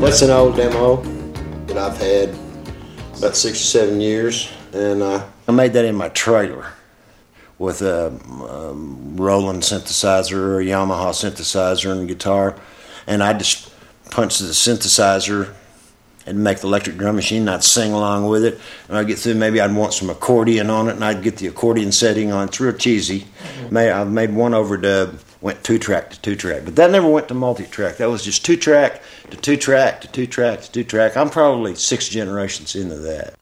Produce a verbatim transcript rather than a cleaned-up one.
That's an old demo that I've had about six or seven years, and uh, I made that in my trailer with a, a Roland synthesizer or a Yamaha synthesizer and guitar, and I just punched the synthesizer and make the electric drum machine, and I'd sing along with it, and I'd get through, maybe I'd want some accordion on it, and I'd get the accordion setting on. It's real cheesy. Made, I've made one overdub, went two-track to two-track, but that never went to multi-track. That was just two-track to two-track to two-track to two-track. I'm probably six generations into that.